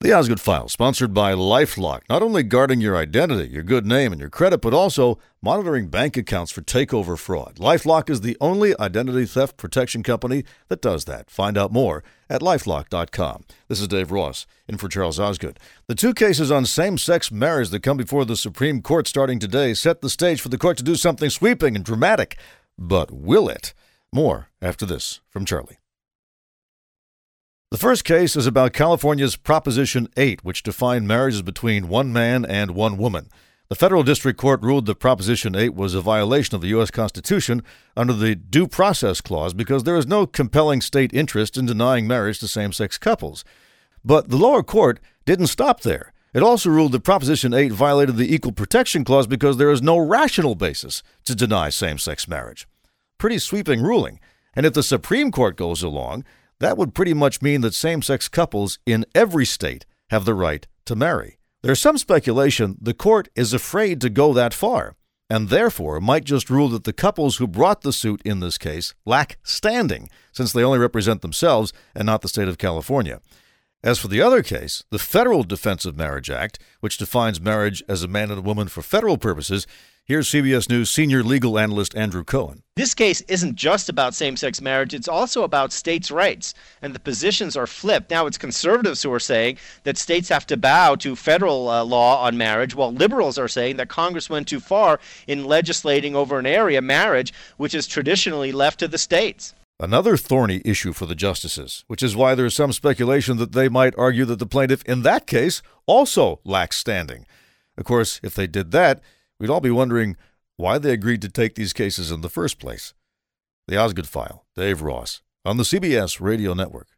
The Osgood File, sponsored by LifeLock, not only guarding your identity, your good name, and your credit, but also monitoring bank accounts for takeover fraud. LifeLock is the only identity theft protection company that does that. Find out more at LifeLock.com. This is Dave Ross, in for Charles Osgood. The two cases on same-sex marriage that come before the Supreme Court starting today set the stage for the court to do something sweeping and dramatic. But will it? More after this from Charlie. The first case is about California's Proposition 8, which defined marriages between one man and one woman. The federal district court ruled that Proposition 8 was a violation of the U.S. Constitution under the Due Process Clause because there is no compelling state interest in denying marriage to same-sex couples. But the lower court didn't stop there. It also ruled that Proposition 8 violated the Equal Protection Clause because there is no rational basis to deny same-sex marriage. Pretty sweeping ruling. And if the Supreme Court goes along, that would pretty much mean that same-sex couples in every state have the right to marry. There's some speculation the court is afraid to go that far, and therefore might just rule that the couples who brought the suit in this case lack standing, since they only represent themselves and not the state of California. As for the other case, the Federal Defense of Marriage Act, which defines marriage as a man and a woman for federal purposes, here's CBS News senior legal analyst Andrew Cohen. This case isn't just about same-sex marriage, it's also about states' rights, and the positions are flipped. Now it's conservatives who are saying that states have to bow to federal law on marriage, while liberals are saying that Congress went too far in legislating over an area, marriage, which is traditionally left to the states. Another thorny issue for the justices, which is why there is some speculation that they might argue that the plaintiff in that case also lacks standing. Of course, if they did that, we'd all be wondering why they agreed to take these cases in the first place. The Osgood File, Dave Ross, on the CBS Radio Network.